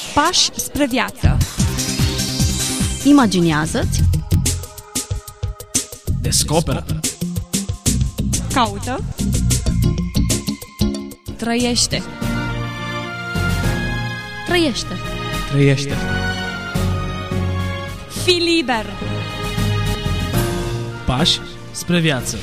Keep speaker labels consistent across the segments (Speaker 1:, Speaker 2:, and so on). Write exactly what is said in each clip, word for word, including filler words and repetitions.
Speaker 1: Pași spre viață.
Speaker 2: Imaginează-ți.
Speaker 3: Descoperă.
Speaker 1: Caută. Trăiește.
Speaker 2: Trăiește.
Speaker 3: Trăiește.
Speaker 1: Fii liber.
Speaker 3: Pași spre viață.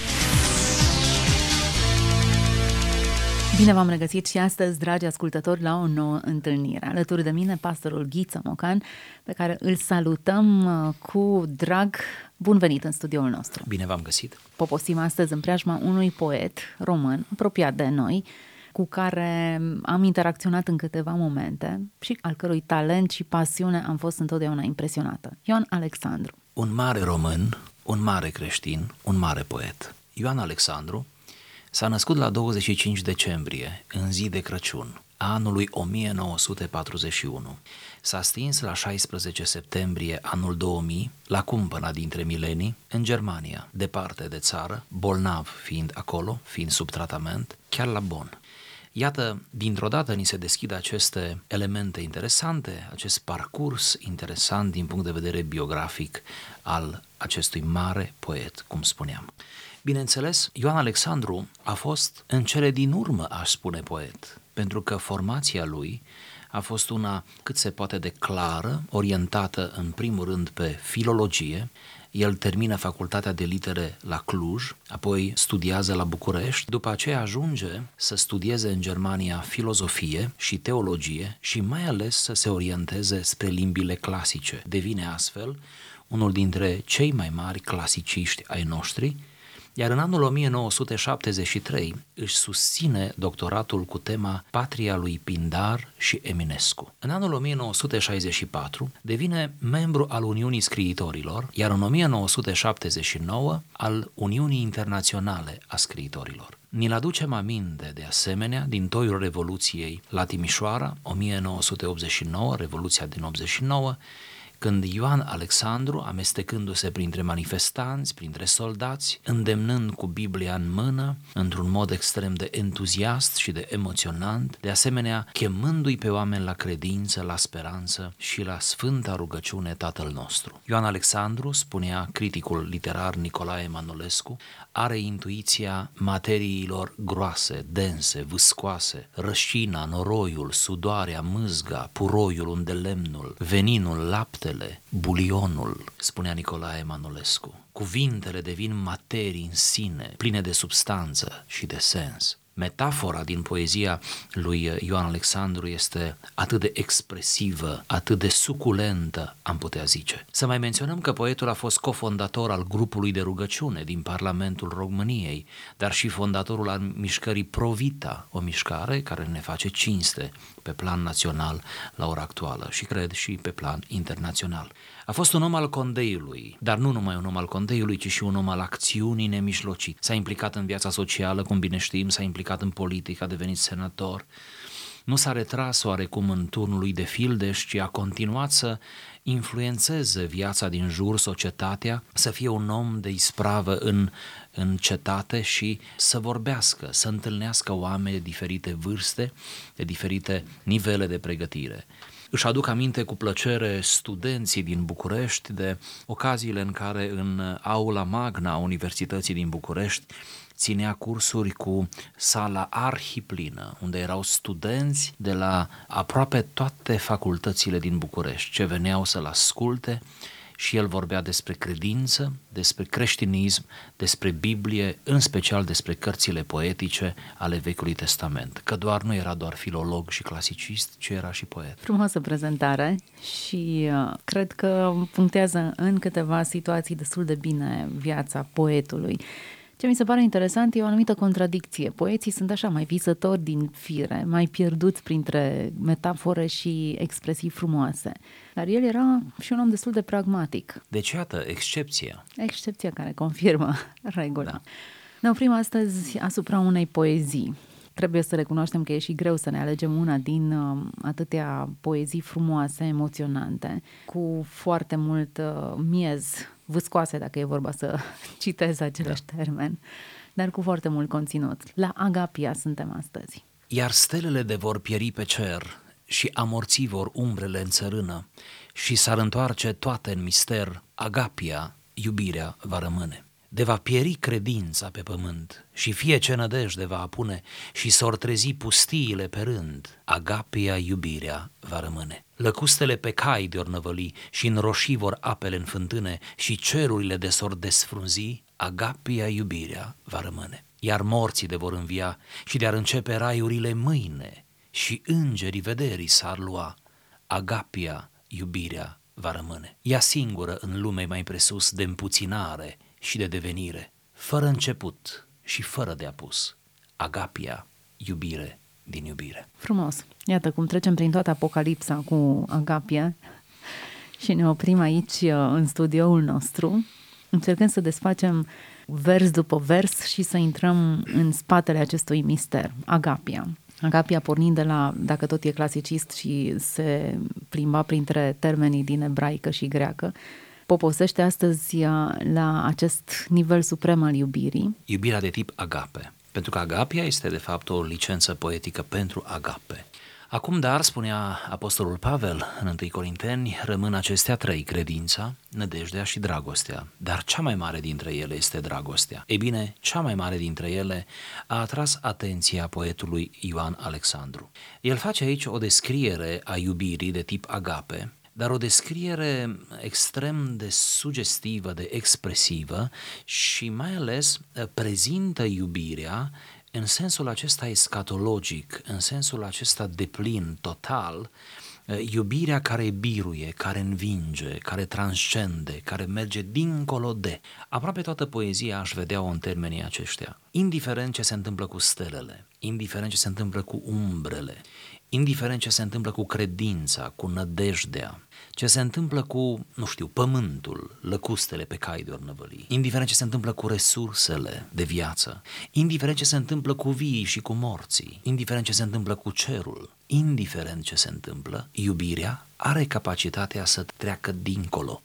Speaker 2: Bine v-am regăsit și astăzi, dragi ascultători, la o nouă întâlnire. Alături de mine, pastorul Ghiță Mocan, pe care îl salutăm cu drag. Bun venit în studioul nostru.
Speaker 4: Bine v-am găsit.
Speaker 2: Poposim astăzi în preajma unui poet român apropiat de noi, cu care am interacționat în câteva momente și al cărui talent și pasiune am fost întotdeauna impresionată. Ioan Alexandru.
Speaker 4: Un mare român, un mare creștin, un mare poet. Ioan Alexandru s-a născut la douăzeci și cinci decembrie, în zi de Crăciun, a anului o mie nouă sute patruzeci și unu. S-a stins la șaisprezece septembrie anul două mii, la cumpăna dintre milenii, în Germania, departe de țară, bolnav fiind acolo, fiind sub tratament, chiar la Bonn. Iată, dintr-o dată ni se deschid aceste elemente interesante, acest parcurs interesant din punct de vedere biografic al acestui mare poet, cum spuneam. Bineînțeles, Ioan Alexandru a fost în cele din urmă, aș spune, poet, pentru că formația lui a fost una cât se poate de clară, orientată în primul rând pe filologie. El termină facultatea de litere la Cluj, apoi studiază la București, după aceea ajunge să studieze în Germania filozofie și teologie și mai ales să se orienteze spre limbile clasice. Devine astfel unul dintre cei mai mari clasiciști ai noștri, iar în anul o mie nouă sute șaptezeci și trei își susține doctoratul cu tema Patria lui Pindar și Eminescu. În anul o mie nouă sute șaizeci și patru devine membru al Uniunii Scriitorilor, iar în o mie nouă sute șaptezeci și nouă al Uniunii Internaționale a Scriitorilor. Ni-l aducem aminte de asemenea din toiul Revoluției la Timișoara, o mie nouă sute optzeci și nouă, Revoluția din optzeci și nouă, când Ioan Alexandru, amestecându-se printre manifestanți, printre soldați, îndemnând cu Biblia în mână, într-un mod extrem de entuziast și de emoționant, de asemenea chemându-i pe oameni la credință, la speranță și la sfânta rugăciune Tatăl nostru. Ioan Alexandru, spunea criticul literar Nicolae Emanuelescu, are intuiția materiilor groase, dense, vâscoase, rășina, noroiul, sudoarea, mâzga, puroiul unde lemnul, veninul, laptele, bulionul, spunea Nicolae Emanuelescu. Cuvintele devin materii în sine, pline de substanță și de sens. Metafora din poezia lui Ioan Alexandru este atât de expresivă, atât de suculentă, am putea zice. Să mai menționăm că poetul a fost cofondator al grupului de rugăciune din Parlamentul României, dar și fondatorul al mișcării Provita, o mișcare care ne face cinste pe plan național la ora actuală și cred și pe plan internațional. A fost un om al condeiului, dar nu numai un om al condeiului, ci și un om al acțiunii nemijlocit. S-a implicat în viața socială, cum bine știm, s-a implicat în politică, a devenit senator. Nu s-a retras oarecum în turnul lui de fildeș, ci a continuat să influențeze viața din jur, societatea, să fie un om de ispravă în, în cetate și să vorbească, să întâlnească oameni de diferite vârste, de diferite nivele de pregătire. Își aduc aminte cu plăcere studenții din București de ocaziile în care în aula magna a Universității din București ținea cursuri cu sala arhiplină, unde erau studenți de la aproape toate facultățile din București, ce veneau să-l asculte și el vorbea despre credință, despre creștinism, despre Biblie, în special despre cărțile poetice ale Vechiului Testament, că doar nu era doar filolog și clasicist, ci era și poet.
Speaker 2: Frumoasă prezentare și uh, cred că punctează în câteva situații destul de bine viața poetului. Ce mi se pare interesant e o anumită contradicție. Poeții sunt așa mai visători din fire, mai pierduți printre metafore și expresii frumoase. Dar el era și un om destul de pragmatic.
Speaker 4: Deci, iată, excepția.
Speaker 2: Excepția care confirmă regula.
Speaker 4: Da.
Speaker 2: Ne oprim astăzi asupra unei poezii. Trebuie să recunoaștem că e și greu să ne alegem una din uh, atâtea poezii frumoase, emoționante, cu foarte mult uh, miez, vâscoase, dacă e vorba să citez aceleși da. termeni, dar cu foarte mult conținut. La Agapia suntem astăzi.
Speaker 4: Iar stelele de vor pieri pe cer, și amorții vor umbrele în țărână și s-ar întoarce toate în mister, agapia, iubirea va rămâne. De va pieri credința pe pământ și fie ce nădejde va apune și s-or trezi pustiile pe rând, agapia, iubirea va rămâne. Lăcustele pe cai de-or năvăli și în roșii vor apele în fântâne și cerurile de s-or desfrunzi, agapia, iubirea va rămâne. Iar morții de vor învia și de-ar începe raiurile mâine și îngerii vederii s-ar lua, agapia, iubirea va rămâne. Ea singură în lume mai presus de împuținare și de devenire, fără început și fără de apus, agapia, iubire din iubire.
Speaker 2: Frumos! Iată cum trecem prin toată Apocalipsa cu agapia și ne oprim aici în studioul nostru, încercând să desfacem vers după vers și să intrăm în spatele acestui mister, agapia. Agapia pornind de la, dacă tot e clasicist și se plimba printre termenii din ebraică și greacă, poposește astăzi la acest nivel suprem al iubirii.
Speaker 4: Iubirea de tip agape, pentru că agapia este de fapt o licență poetică pentru agape. Acum, dar, spunea apostolul Pavel în întâi Corinteni, rămân acestea trei, credința, nădejdea și dragostea, dar cea mai mare dintre ele este dragostea. Ei bine, cea mai mare dintre ele a atras atenția poetului Ioan Alexandru. El face aici o descriere a iubirii de tip agape, dar o descriere extrem de sugestivă, de expresivă și mai ales prezintă iubirea în sensul acesta escatologic, în sensul acesta deplin, total, iubirea care biruie, care învinge, care transcende, care merge dincolo de. Aproape toată poezia aș vedea-o în termenii aceștia. Indiferent ce se întâmplă cu stelele, indiferent ce se întâmplă cu umbrele, indiferent ce se întâmplă cu credința, cu nădejdea, ce se întâmplă cu, nu știu, pământul, lăcustele pe cai de-or năvăli, indiferent ce se întâmplă cu resursele de viață, indiferent ce se întâmplă cu viii și cu morții, indiferent ce se întâmplă cu cerul, indiferent ce se întâmplă, iubirea are capacitatea să treacă dincolo,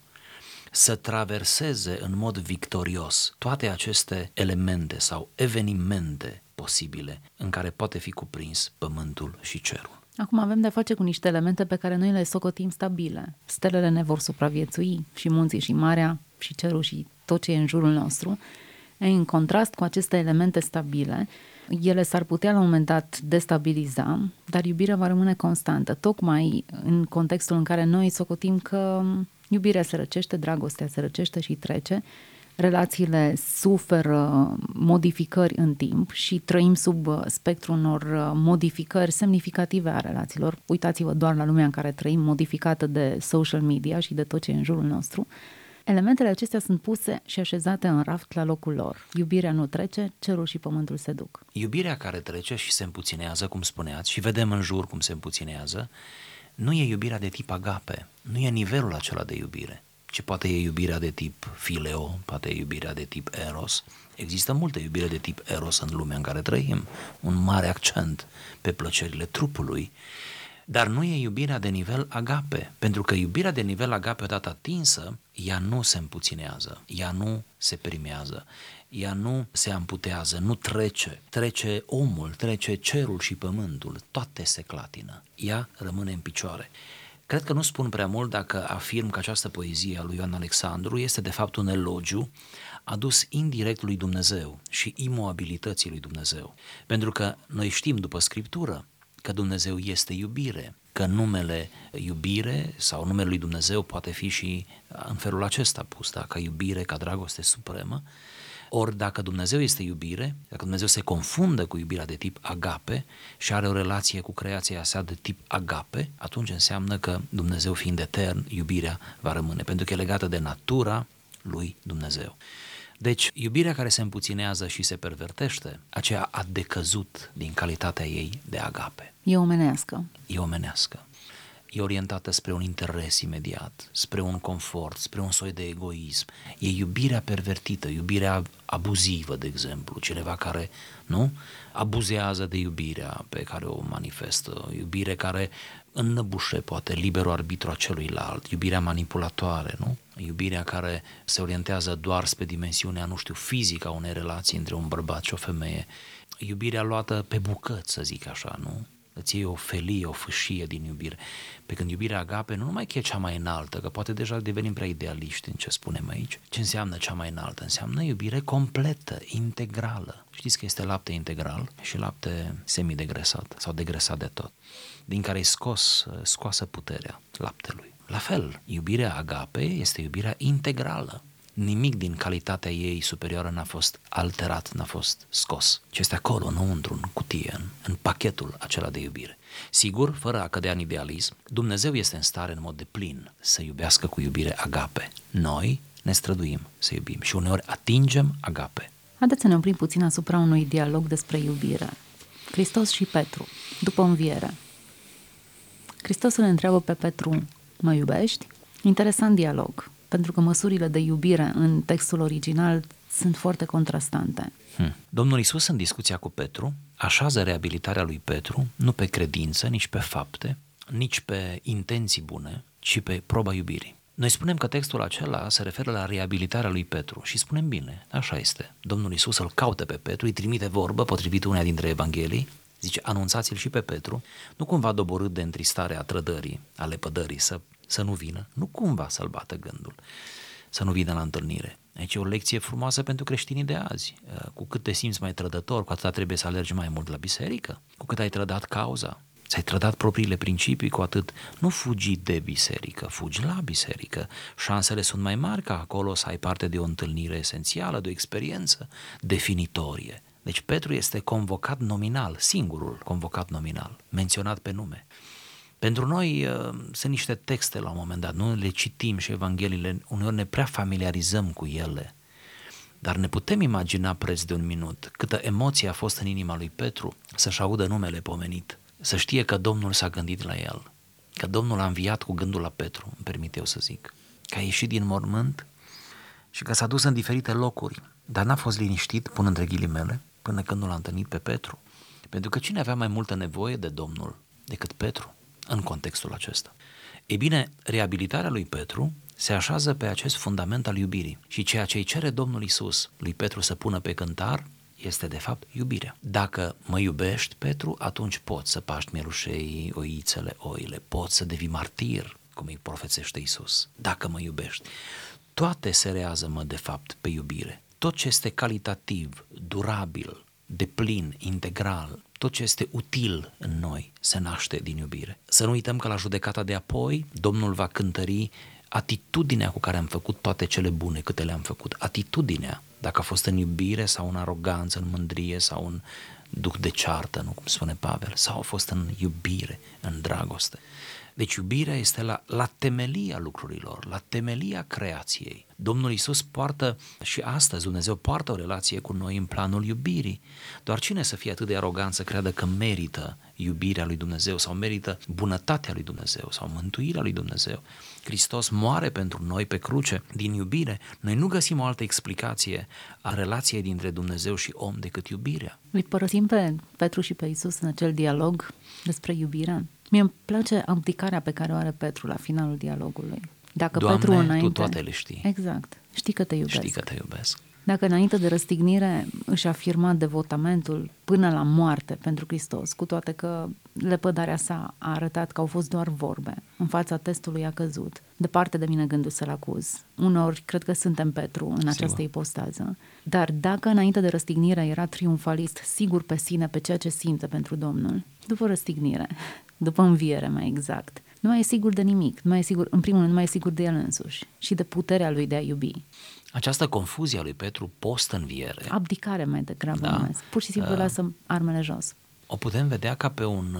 Speaker 4: să traverseze în mod victorios toate aceste elemente sau evenimente posibile în care poate fi cuprins pământul și cerul.
Speaker 2: Acum avem de-a face cu niște elemente pe care noi le socotim stabile. Stelele ne vor supraviețui, și munții și marea și cerul și tot ce e în jurul nostru. În contrast cu aceste elemente stabile, ele s-ar putea la un moment dat destabiliza, dar iubirea va rămâne constantă, tocmai în contextul în care noi socotim că iubirea se răcește, dragostea se răcește și trece, relațiile suferă modificări în timp și trăim sub spectrul unor modificări semnificative a relațiilor. Uitați-vă doar la lumea în care trăim, modificată de social media și de tot ce e în jurul nostru. Elementele acestea sunt puse și așezate în raft la locul lor. Iubirea nu trece, cerul și pământul se duc.
Speaker 4: Iubirea care trece și se împuținează, cum spuneați, și vedem în jur cum se împuținează, nu e iubirea de tip agape, nu e nivelul acela de iubire, ci poate e iubirea de tip fileo, poate e iubirea de tip eros. Există multe iubire de tip eros în lumea în care trăim, un mare accent pe plăcerile trupului, dar nu e iubirea de nivel agape, pentru că iubirea de nivel agape odată atinsă, ea nu se împuținează, ea nu se primează, ea nu se amputează, nu trece, trece omul, trece cerul și pământul, toate se clatină, ea rămâne în picioare. Cred că nu spun prea mult dacă afirm că această poezie a lui Ioan Alexandru este de fapt un elogiu adus indirect lui Dumnezeu și imobilității lui Dumnezeu. Pentru că noi știm după Scriptură că Dumnezeu este iubire, că numele iubire sau numele lui Dumnezeu poate fi și în felul acesta pus, da? Ca iubire, ca dragoste supremă. Ori dacă Dumnezeu este iubire, dacă Dumnezeu se confundă cu iubirea de tip agape și are o relație cu creația sa de tip agape, atunci înseamnă că Dumnezeu fiind etern, iubirea va rămâne, pentru că e legată de natura lui Dumnezeu. Deci, iubirea care se împuținează și se pervertește, aceea a decăzut din calitatea ei de agape.
Speaker 2: E omenească.
Speaker 4: E omenească. E orientată spre un interes imediat, spre un confort, spre un soi de egoism. E iubirea pervertită, iubirea abuzivă, de exemplu, cineva care, nu, abuzează de iubirea pe care o manifestă, iubire care înnăbușe, poate, liberul arbitru a celuilalt, iubirea manipulatoare, nu? Iubirea care se orientează doar spre dimensiunea, nu știu, fizică a unei relații între un bărbat și o femeie, iubirea luată pe bucăți, să zic așa, nu? îți iei o felie, o fâșie din iubire. Pe când iubirea agape nu numai că e cea mai înaltă, că poate deja devenim prea idealiști în ce spunem aici. Ce înseamnă cea mai înaltă? Înseamnă iubire completă, integrală. Știți că este lapte integral și lapte semidegresat sau degresat de tot, din care e scos, scoasă puterea laptelui. La fel, iubirea agape este iubirea integrală. Nimic din calitatea ei superioară n-a fost alterat, n-a fost scos. Ce este acolo, înăuntru, în cutie, în, în pachetul acela de iubire. Sigur, fără a cădea în idealism, Dumnezeu este în stare în mod deplin să iubească cu iubire agape. Noi ne străduim să iubim și uneori atingem agape.
Speaker 2: Haideți să ne oprim puțin asupra unui dialog despre iubire. Hristos și Petru, după înviere. Hristos îl întreabă pe Petru, mă iubești? Interesant dialog, pentru că măsurile de iubire în textul original sunt foarte contrastante.
Speaker 4: Hmm. Domnul Iisus, în discuția cu Petru, așează reabilitarea lui Petru nu pe credință, nici pe fapte, nici pe intenții bune, ci pe proba iubirii. Noi spunem că textul acela se referă la reabilitarea lui Petru și spunem bine, așa este. Domnul Iisus îl caută pe Petru, îi trimite vorbă potrivit uneia dintre Evanghelii, zice, anunțați-l și pe Petru, nu cumva doborât de întristarea trădării, a lepădării, să, să nu vină, nu cumva să-l bată gândul, să nu vină la întâlnire. Aici e o lecție frumoasă pentru creștinii de azi. Cu cât te simți mai trădător, cu atât trebuie să alergi mai mult la biserică. Cu cât ai trădat cauza, ți-ai trădat propriile principii, cu atât nu fugi de biserică, fugi la biserică. Șansele sunt mai mari ca acolo să ai parte de o întâlnire esențială, de o experiență definitorie. Deci Petru este convocat nominal, singurul convocat nominal, menționat pe nume. Pentru noi uh, sunt niște texte la un moment dat, nu le citim și Evangheliile, uneori ne prea familiarizăm cu ele, dar ne putem imagina preț de un minut câtă emoție a fost în inima lui Petru să-și audă numele pomenit, să știe că Domnul s-a gândit la el, că Domnul a înviat cu gândul la Petru, îmi permit eu să zic, că a ieșit din mormânt și că s-a dus în diferite locuri, dar n-a fost liniștit, pun între ghilimele, până când nu l-a întâlnit pe Petru. Pentru că cine avea mai multă nevoie de Domnul decât Petru în contextul acesta? Ei bine, reabilitarea lui Petru se așează pe acest fundament al iubirii și ceea ce îi cere Domnul Iisus lui Petru să pună pe cântar este de fapt iubirea. Dacă mă iubești, Petru, atunci poți să paști mielușei, oițele, oile, poți să devii martir, cum îi profețește Iisus. Dacă mă iubești, toate se rează-mă de fapt pe iubire. Tot ce este calitativ, durabil, deplin, integral, tot ce este util în noi se naște din iubire. Să nu uităm că la judecata de apoi Domnul va cântări atitudinea cu care am făcut toate cele bune câte le-am făcut. Atitudinea, dacă a fost în iubire sau în aroganță, în mândrie sau în duh de ceartă, nu cum spune Pavel, sau a fost în iubire, în dragoste. Deci iubirea este la, la temelia lucrurilor, la temelia creației. Domnul Iisus poartă și astăzi Dumnezeu poartă o relație cu noi în planul iubirii. Doar cine să fie atât de arogant să creadă că merită iubirea lui Dumnezeu sau merită bunătatea lui Dumnezeu sau mântuirea lui Dumnezeu? Hristos moare pentru noi pe cruce din iubire. Noi nu găsim o altă explicație a relației dintre Dumnezeu și om decât iubirea.
Speaker 2: Îi părăsim pe Petru și pe Iisus în acel dialog despre iubire. Mie îmi place abdicarea pe care o are Petru la finalul dialogului. Dacă
Speaker 4: Doamne,
Speaker 2: Petru înainte,
Speaker 4: Tu toate le știi.
Speaker 2: Exact. Știi că te iubesc.
Speaker 4: Știi că te iubesc.
Speaker 2: Dacă înainte de răstignire își afirma devotamentul până la moarte pentru Hristos, cu toate că lepădarea sa a arătat că au fost doar vorbe, în fața testului a căzut. Departe de mine gândul să-l acuz. Uneori cred că suntem Petru în această
Speaker 4: Sigur.
Speaker 2: ipostază. Dar dacă înainte de răstignire era triumfalist, sigur pe sine, pe ceea ce simte pentru Domnul, după răstignire, după înviere mai exact, nu mai e sigur de nimic, nu mai e sigur, în primul rând nu mai e sigur de el însuși și de puterea lui de a iubi.
Speaker 4: Această confuzie a lui Petru post-înviere,
Speaker 2: Abdicare mai degrabă
Speaker 4: Da.
Speaker 2: numesc. Pur și simplu
Speaker 4: Uh.
Speaker 2: lasă armele jos.
Speaker 4: o putem vedea ca pe un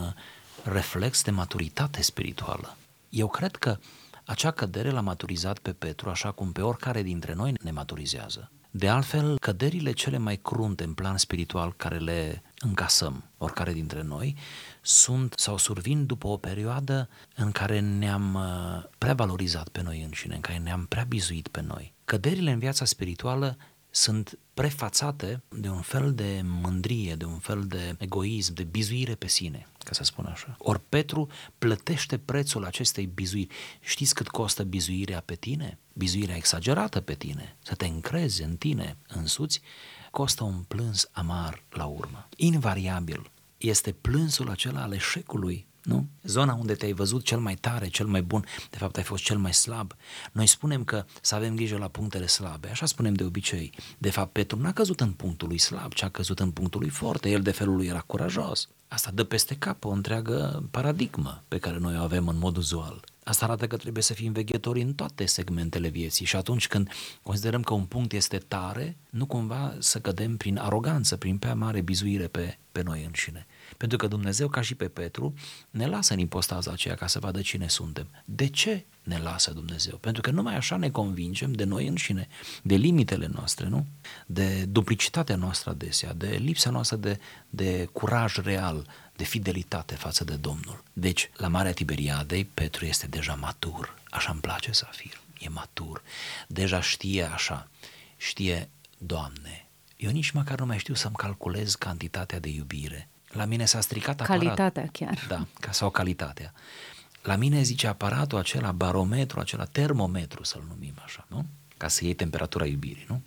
Speaker 4: reflex de maturitate spirituală. Eu cred că acea cădere l-a maturizat pe Petru, așa cum pe oricare dintre noi ne maturizează. De altfel, căderile cele mai crunte în plan spiritual care le încasăm, oricare dintre noi, sunt sau survin după o perioadă în care ne-am uh, prea valorizat pe noi înșine, în care ne-am prea bizuit pe noi. Căderile în viața spirituală sunt prefațate de un fel de mândrie, de un fel de egoism, de bizuire pe sine, ca să spun așa. Ori Petru plătește prețul acestei bizuiri. Știți cât costă bizuirea pe tine? Bizuirea exagerată pe tine, să te încrezi în tine însuți, costă un plâns amar la urmă. Invariabil, este plânsul acela al eșecului, nu? Zona unde te-ai văzut cel mai tare, cel mai bun, de fapt ai fost cel mai slab. Noi spunem că să avem grijă la punctele slabe, așa spunem de obicei. De fapt, Petru n-a căzut în punctul lui slab, ci a căzut în punctul lui forte. El de felul lui era curajos. Asta dă peste cap o întreagă paradigmă pe care noi o avem în mod uzual. Asta arată că trebuie să fim veghetori în toate segmentele vieții și atunci când considerăm că un punct este tare, nu cumva să cădem prin aroganță, prin prea mare bizuire pe, pe noi înșine. Pentru că Dumnezeu, ca și pe Petru, ne lasă în ipostaza aceea ca să vadă cine suntem. De ce ne lasă Dumnezeu? Pentru că numai așa ne convingem de noi înșine, de limitele noastre, nu? De duplicitatea noastră adesea, de lipsa noastră de, de curaj real, de fidelitate față de Domnul. Deci, la Marea Tiberiadei, Petru este deja matur, așa îmi place să afirm, e matur, deja știe așa, știe, Doamne, eu nici măcar nu mai știu să-mi calculez cantitatea de iubire. La mine s-a stricat aparatul.
Speaker 2: Calitatea chiar.
Speaker 4: Da, ca sau calitatea. La mine, zice, aparatul acela, barometru, acela termometru, să-l numim așa, nu? Ca să iei temperatura iubirii, nu?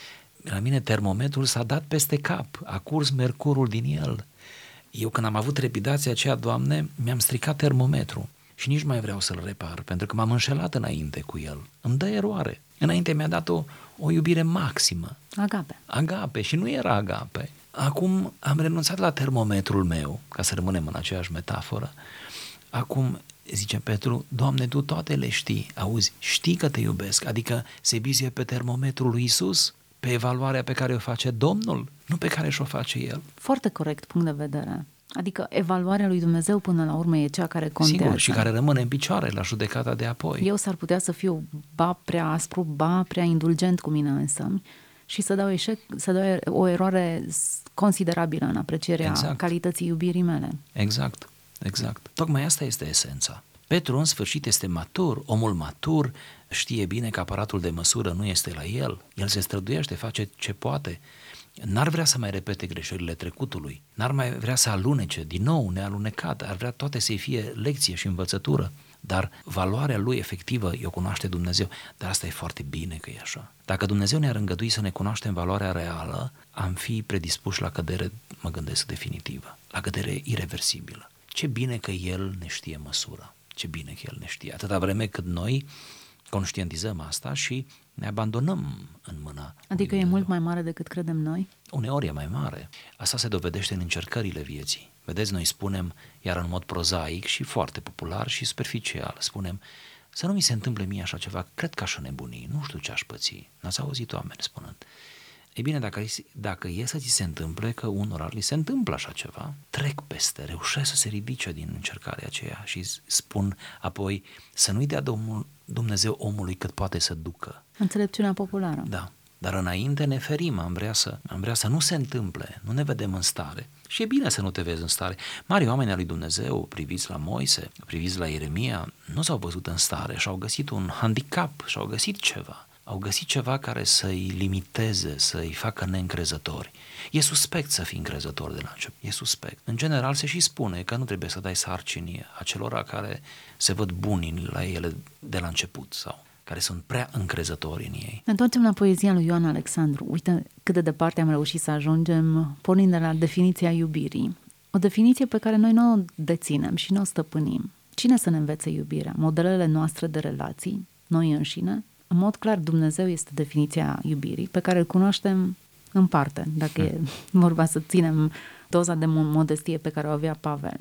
Speaker 4: La mine termometrul s-a dat peste cap, a curs mercurul din el. Eu când am avut trepidația aceea, Doamne, mi-am stricat termometru și nici mai vreau să-l repar, pentru că m-am înșelat înainte cu el. Îmi dă eroare. Înainte mi-a dat o, o iubire maximă.
Speaker 2: Agape.
Speaker 4: Agape și nu era agape. Acum am renunțat la termometrul meu, ca să rămânem în aceeași metaforă. Acum, zice Petru, Doamne, Tu toate le știi, auzi, știi că Te iubesc, adică se bizuie pe termometrul lui Iisus, pe evaluarea pe care o face Domnul, nu pe care și-o face El.
Speaker 2: Foarte corect punct de vedere. Adică evaluarea lui Dumnezeu până la urmă e cea care contează.
Speaker 4: Sigur, și care rămâne în picioare la judecata de apoi.
Speaker 2: Eu s-ar putea să fiu ba prea aspru, ba prea indulgent cu mine însămi și să dau, eșec, să dau o eroare considerabilă în aprecierea
Speaker 4: exact.
Speaker 2: calității iubirii mele.
Speaker 4: Exact, exact. Tocmai asta este esența. Petru, în sfârșit, este matur, omul matur știe bine că aparatul de măsură nu este la el, el se străduiește, face ce poate, n-ar vrea să mai repete greșelile trecutului, n-ar mai vrea să alunece, din nou nealunecat, ar vrea toate să-i fie lecție și învățătură, dar valoarea lui efectivă o cunoaște Dumnezeu, dar asta e foarte bine că e așa. Dacă Dumnezeu ne-ar îngădui să ne cunoaștem valoarea reală, am fi predispuși la cădere, mă gândesc, definitivă, la cădere ireversibilă. Ce bine că El ne știe măsura. Ce bine că El ne știe. Atâta vreme cât noi conștientizăm asta și ne abandonăm în mâna.
Speaker 2: Adică e mult mai mare decât credem noi?
Speaker 4: Uneori e mai mare. Asta se dovedește în încercările vieții. Vedeți, noi spunem, iar în mod prozaic și foarte popular și superficial, spunem, să nu mi se întâmple mie așa ceva, cred că aș nebuni, nu știu ce aș păți. N-ați auzit oameni spunând. Ei bine, dacă, dacă e să ți se întâmple, că unora li se întâmplă așa ceva, trec peste, reușesc să se ridice din încercarea aceea și spun apoi să nu-i dea Domnul, Dumnezeu omului cât poate să ducă.
Speaker 2: Înțelepciunea populară.
Speaker 4: Da, dar înainte ne ferim, am vrea, să, am vrea să nu se întâmple, nu ne vedem în stare. Și e bine să nu te vezi în stare. Mari oameni al lui Dumnezeu, priviți la Moise, priviți la Ieremia, nu s-au văzut în stare și au găsit un handicap și au găsit ceva. Au găsit ceva care să-i limiteze, să-i facă neîncrezători. E suspect să fii încrezător de la început, e suspect. În general se și spune că nu trebuie să dai sarcini acelora care se văd buni la ele de la început sau care sunt prea încrezători în ei.
Speaker 2: Ne întoarcem la poezia lui Ioan Alexandru. Uite cât de departe am reușit să ajungem pornind de la definiția iubirii. O definiție pe care noi nu o deținem și nu o stăpânim. Cine să ne învețe iubirea? Modelele noastre de relații? Noi înșine? În mod clar, Dumnezeu este definiția iubirii, pe care îl cunoaștem în parte, dacă e vorba să ținem doza de modestie pe care o avea Pavel.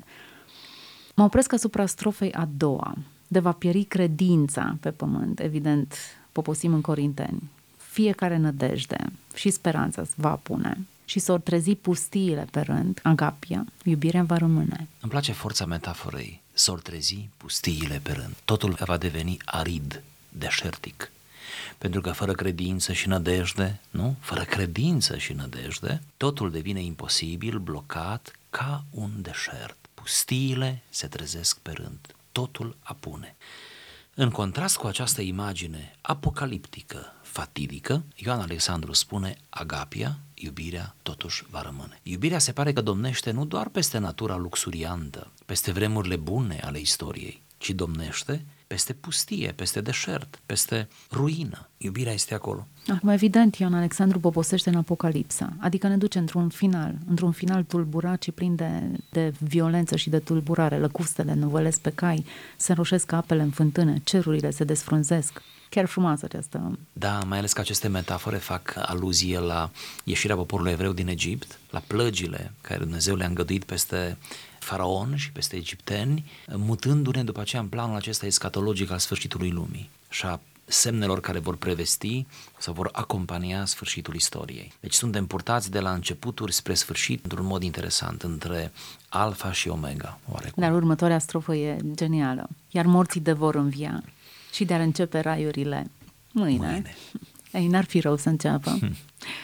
Speaker 2: Mă opresc asupra strofei a doua. De va pieri credința pe pământ, evident, poposim în Corinteni. Fiecare nădejde și speranța va pune și s-or trezi pustiile pe rând, agapia, iubirea va rămâne.
Speaker 4: Îmi place forța metaforei, s-or trezi pustiile pe rând. Totul va deveni arid, deșertic. Pentru că fără credință și nădejde, nu? Fără credință și nădejde, totul devine imposibil, blocat, ca un deșert. Pustiile se trezesc pe rând, totul apune. În contrast cu această imagine apocaliptică, fatidică, Ioan Alexandru spune, agapia, iubirea, totuși va rămâne. Iubirea se pare că domnește nu doar peste natura luxuriantă, peste vremurile bune ale istoriei, ci domnește peste pustie, peste deșert, peste ruină. Iubirea este acolo.
Speaker 2: Acum, evident, Ioan Alexandru poposește în Apocalipsa, adică ne duce într-un final, într-un final tulburat și plin de, de violență și de tulburare. Lăcustele năvălesc pe cai, se înroșesc ca apele în fântână, cerurile se desfrunzesc. Chiar frumoasă această...
Speaker 4: Da, mai ales că aceste metafore fac aluzie la ieșirea poporului evreu din Egipt, la plăgile care Dumnezeu le-a îngăduit peste faraon și peste egipteni, mutându-ne după aceea în planul acesta escatologic al sfârșitului lumii și a semnelor care vor prevesti sau vor acompania sfârșitul istoriei. Deci suntem purtați de la începuturi spre sfârșit într-un mod interesant, între alfa și omega. Oarecum.
Speaker 2: Dar următoarea strofă e genială. Iar morții de vor învia și de-ar începe raiurile mâine.
Speaker 4: Mâine.
Speaker 2: Ei, n-ar fi rău să înceapă. Hmm.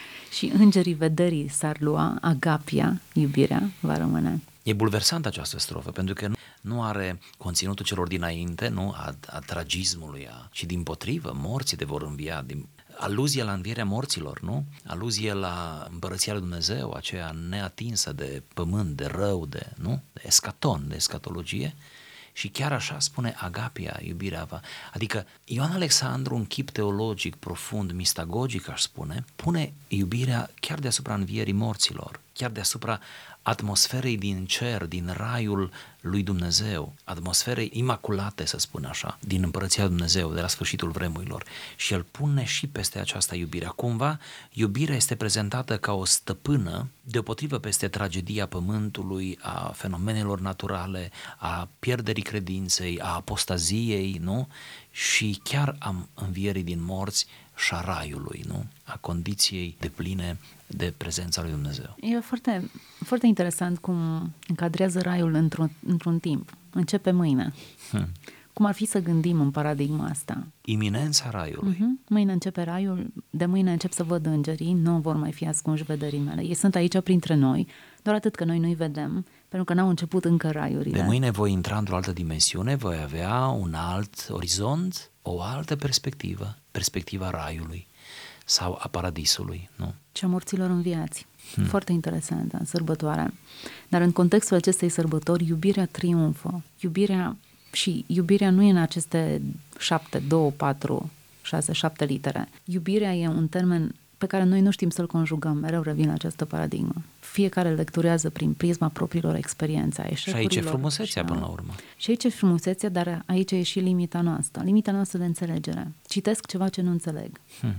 Speaker 2: Și îngerii vederii s-ar lua, agapia, iubirea, va rămâne.
Speaker 4: E bulversantă această strofă, pentru că nu are conținutul celor dinainte, nu a, a tragismului, a, ci dimpotrivă, morții de vor învia, din, aluzie la învierea morților, nu? Aluzie la împărăția lui Dumnezeu, aceea neatinsă de pământ, de rău, de, nu? De escaton, de escatologie. Și chiar așa spune agapia, iubirea va. Adică Ioan Alexandru, un chip teologic profund, mistagogic, aș spune, pune iubirea chiar deasupra învierii morților, chiar deasupra atmosferei din cer, din raiul lui Dumnezeu, atmosferei imaculate, să spun așa, din împărăția lui Dumnezeu, de la sfârșitul vremurilor. Și el pune și peste această iubire. Cumva, iubirea este prezentată ca o stăpână, deopotrivă peste tragedia pământului, a fenomenelor naturale, a pierderii credinței, a apostaziei, nu? Și chiar a învierii din morți și a raiului, nu? A condiției depline de prezența lui Dumnezeu.
Speaker 2: E foarte, foarte interesant cum încadrează raiul într-un, într-un timp. Începe mâine. Hmm. Cum ar fi să gândim în paradigma asta?
Speaker 4: Iminența raiului.
Speaker 2: Uh-huh. Mâine începe raiul, de mâine încep să văd îngerii, nu vor mai fi ascunși vederii mele. Ei sunt aici printre noi, doar atât că noi nu-i vedem, pentru că n-au început încă raiurile.
Speaker 4: De mâine voi intra într-o altă dimensiune, voi avea un alt orizont, o altă perspectivă, perspectiva raiului sau a paradisului, nu?
Speaker 2: Și a morților înviați. Hmm. Foarte interesantă sărbătoare. Dar în contextul acestei sărbători, iubirea triumfă. Iubirea și iubirea nu e în aceste șapte, două, patru, șase, șapte litere. Iubirea e un termen pe care noi nu știm să-l conjugăm, mereu revin la această paradigmă. Fiecare lecturează prin prisma propriilor experiențe, a eșecurilor.
Speaker 4: Și aici e frumusețea
Speaker 2: și,
Speaker 4: până la urmă.
Speaker 2: Și aici e frumusețea, dar aici e și limita noastră, limita noastră de înțelegere. Citesc ceva ce nu înțeleg. Hmm.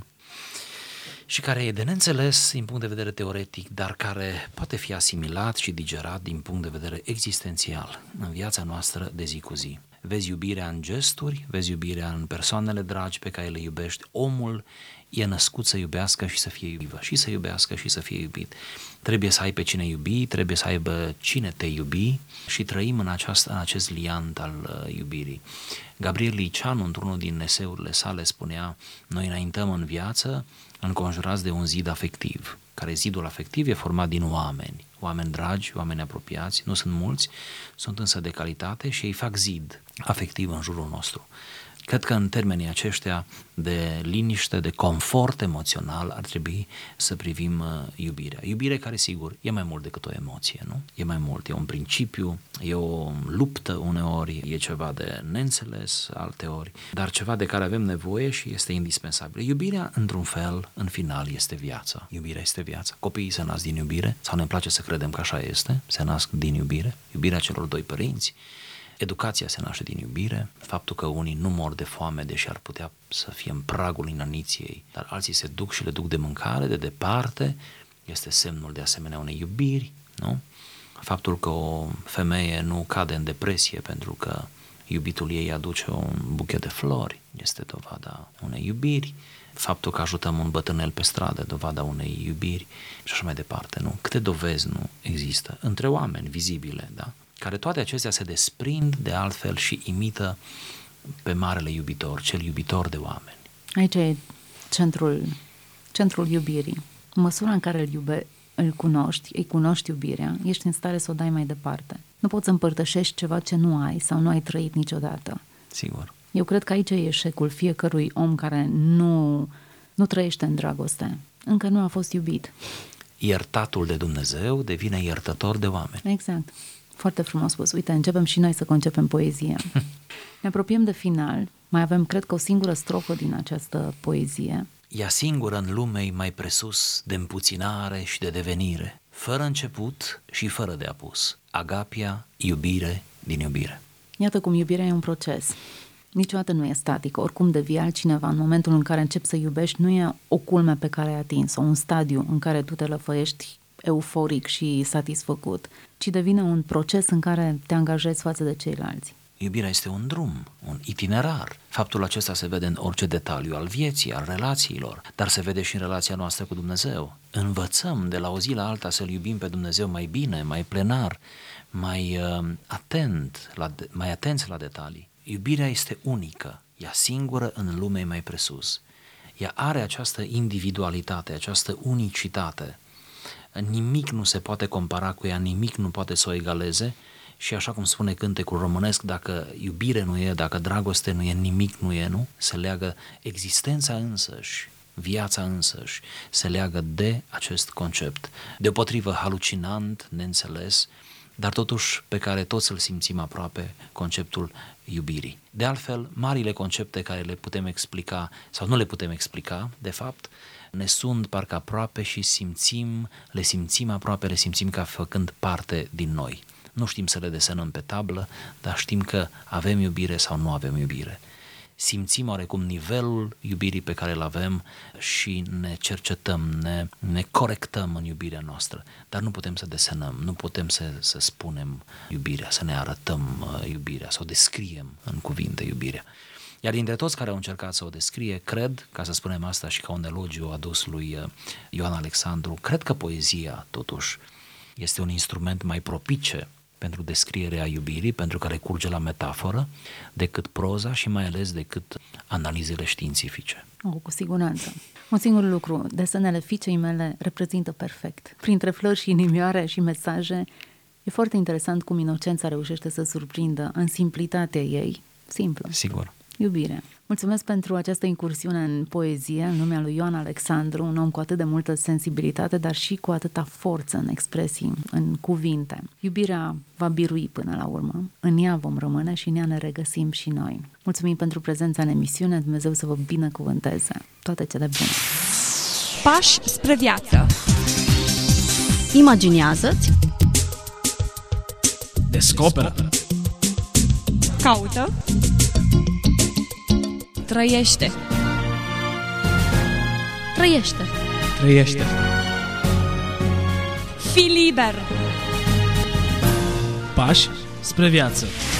Speaker 4: Și care e de neînțeles din punct de vedere teoretic, dar care poate fi asimilat și digerat din punct de vedere existențial în viața noastră de zi cu zi. Vezi iubirea în gesturi, vezi iubirea în persoanele dragi pe care le iubești. Omul e născut să iubească și să fie iubit, și să iubească și să fie iubit. Trebuie să ai pe cine iubi, trebuie să aibă cine te iubi și trăim în, această, în acest liant al uh, iubirii. Gabriel Liceanu, într-unul din eseurile sale, spunea: noi înaintăm în viață înconjurați de un zid afectiv, care zidul afectiv e format din oameni, oameni dragi, oameni apropiați, nu sunt mulți, sunt însă de calitate și ei fac zid afectiv în jurul nostru. Cred că în termenii aceștia de liniște, de confort emoțional ar trebui să privim uh, iubirea. Iubire care, sigur, e mai mult decât o emoție, nu? E mai mult, e un principiu, e o luptă uneori, e ceva de neînțeles alteori, dar ceva de care avem nevoie și este indispensabil. Iubirea, într-un fel, în final, este viața. Iubirea este viața. Copiii se nasc din iubire, sau ne place să credem că așa este, se nasc din iubire, iubirea celor doi părinți. Educația se naște din iubire, faptul că unii nu mor de foame, deși ar putea să fie în pragul inaniției, dar alții se duc și le duc de mâncare, de departe, este semnul de asemenea unei iubiri, nu? Faptul că o femeie nu cade în depresie pentru că iubitul ei aduce un buchet de flori, este dovada unei iubiri. Faptul că ajutăm un bătrânel pe stradă, dovada unei iubiri și așa mai departe, nu? Câte dovezi nu există între oameni vizibile, da? Care toate acestea se desprind de altfel și imită pe marele iubitor, cel iubitor de oameni.
Speaker 2: Aici e centrul, centrul iubirii. În măsura în care îl, iube, îl cunoști, îi cunoști iubirea, ești în stare să o dai mai departe. Nu poți să împărtășești ceva ce nu ai sau nu ai trăit niciodată.
Speaker 4: Sigur.
Speaker 2: Eu cred că aici e eșecul fiecărui om care nu, nu trăiește în dragoste. Încă nu a fost iubit.
Speaker 4: Iertatul de Dumnezeu devine iertător de oameni.
Speaker 2: Exact. Foarte frumos spus. Uite, începem și noi să concepem poezia. Ne apropiem de final, mai avem, cred că, o singură strofă din această poezie.
Speaker 4: Ea singură în lume mai presus de împuținare și de devenire, fără început și fără de apus, agapia, iubire din iubire.
Speaker 2: Iată cum iubirea e un proces. Niciodată nu e statică, oricum devii altcineva în momentul în care începi să iubești, nu e o culme pe care ai atins-o, un stadiu în care tu te lăfăiești euforic și satisfăcut, ci devine un proces în care te angajezi față de ceilalți.
Speaker 4: Iubirea este un drum, un itinerar. Faptul acesta se vede în orice detaliu al vieții, al relațiilor, dar se vede și în relația noastră cu Dumnezeu. Învățăm de la o zi la alta să-L iubim pe Dumnezeu mai bine, mai plenar, mai uh, atent, la de- mai atenți la detalii. Iubirea este unică, ea singură în lume mai presus. Ea are această individualitate, această unicitate. Nimic nu se poate compara cu ea, nimic nu poate să o egaleze și așa cum spune cântecul românesc, dacă iubire nu e, dacă dragoste nu e, nimic nu e, nu? Se leagă existența însăși, viața însăși, se leagă de acest concept. Deopotrivă halucinant, neînțeles, dar totuși pe care toți îl simțim aproape, conceptul iubirii. De altfel, marile concepte care le putem explica sau nu le putem explica, de fapt, ne sunt parcă aproape și simțim, le simțim aproape, le simțim ca făcând parte din noi. Nu știm să le desenăm pe tablă, dar știm că avem iubire sau nu avem iubire. Simțim oarecum nivelul iubirii pe care îl avem și ne cercetăm, ne, ne corectăm în iubirea noastră, dar nu putem să desenăm, nu putem să, să spunem iubirea, să ne arătăm iubirea, să o descriem în cuvinte iubirea. Iar dintre toți care au încercat să o descrie, cred, ca să spunem asta și ca un elogiu adus lui Ioan Alexandru, cred că poezia, totuși, este un instrument mai propice pentru descrierea iubirii, pentru că recurge la metaforă, decât proza și mai ales decât analizele științifice.
Speaker 2: Oh, cu siguranță. Un singur lucru, desenele fiicei mele reprezintă perfect. Printre flori și inimioare și mesaje, e foarte interesant cum inocența reușește să surprindă în simplitatea ei, simplă.
Speaker 4: Sigur.
Speaker 2: Iubirea. Mulțumesc pentru această incursiune în poezie, în lumea lui Ioan Alexandru, un om cu atât de multă sensibilitate, dar și cu atâta forță în expresii, în cuvinte. Iubirea va birui până la urmă, în ea vom rămâne și în ea ne regăsim și noi. Mulțumim pentru prezența în emisiune, Dumnezeu să vă binecuvânteze. Toate cele bune!
Speaker 1: Pași spre viață.
Speaker 5: Imaginează-ți,
Speaker 3: Descoperă.
Speaker 1: Caută. Trăiește.
Speaker 5: trăiește.
Speaker 3: Trăiește.
Speaker 1: Fii liber.
Speaker 3: Pași spre viață.